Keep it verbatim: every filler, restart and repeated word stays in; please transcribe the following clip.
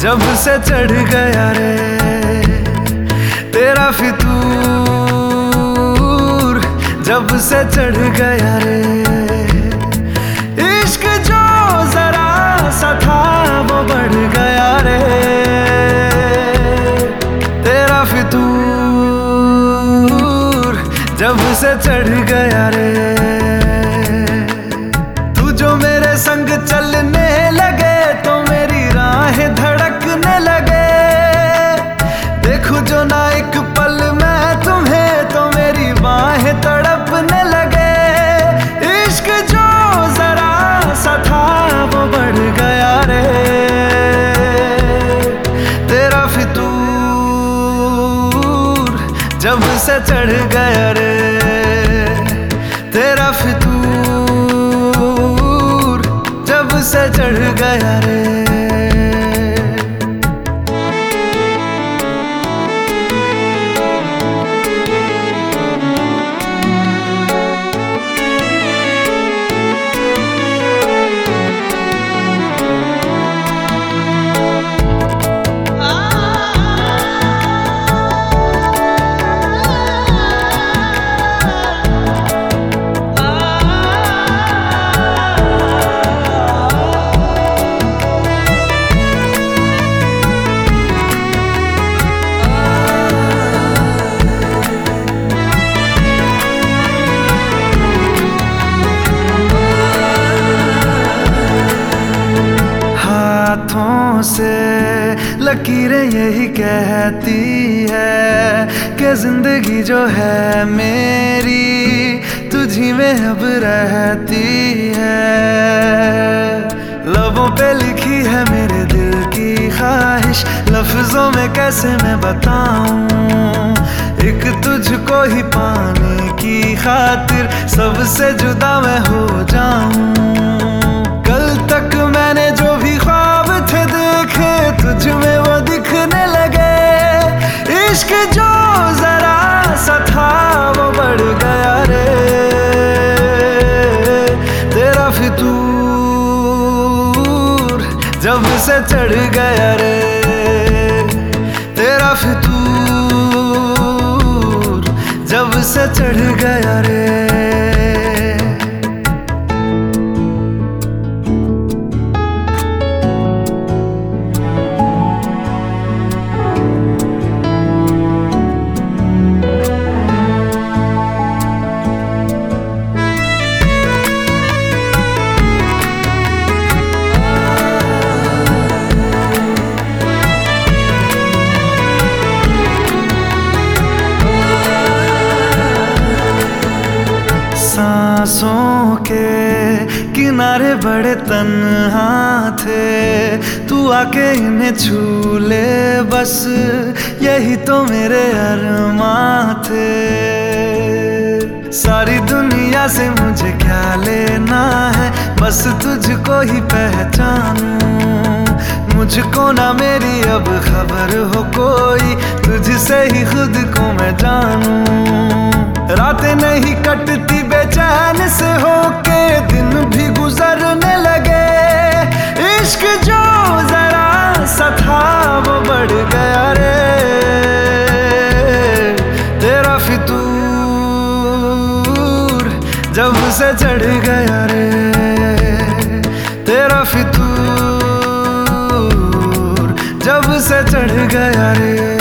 जब से चढ़ गया रे तेरा फितूर, जब से चढ़ गया रे इश्क जो जरा सा था वो बढ़ गया रे तेरा फितूर, जब से चढ़ गया रे। तू जो मेरे संग चलने लगे तो मेरी राहें धड़कने लगे, देखूं जो ना एक पल मैं तुम्हें तो मेरी बाहें तड़पने लगे। इश्क जो जरा सा था वो बढ़ गया रे तेरा फितूर, जब से चढ़ गया रे तेरा फितूर, जब से चढ़ गया रे। हाथों से लकीरें यही कहती है कि जिंदगी जो है मेरी तुझी में अब रहती है। लबों पे लिखी है मेरे दिल की ख्वाहिश, लफ्जों में कैसे मैं बताऊं, एक तुझको ही पाने की खातिर सबसे जुदा मैं हो जाऊं। कल तक मैंने जो भी ख्वाब थे देखे तुझ में वो दिखने लगे, इश्क जो जरा सा था वो बढ़ गया रे तेरा फितूर, जब से चढ़ गया रे तेरा फितूर, जब से चढ़ गया रे। सांसों के किनारे बड़े तन्हा थे, तू आके इन्हें छू ले बस यही तो मेरे अरमां थे। सारी दुनिया से मुझे क्या लेना है, बस तुझको ही पहचानूं, मुझको ना मेरी अब खबर हो कोई, तुझसे ही खुद को मैं जानूं। रातें नहीं कटती बेचैन से होके दिन भी गुजरने लगे, इश्क जो जरा सा था वो बढ़ गया रे तेरा फितूर, जब से चढ़ गया रे तेरा फितूर, जब से चढ़ गया रे।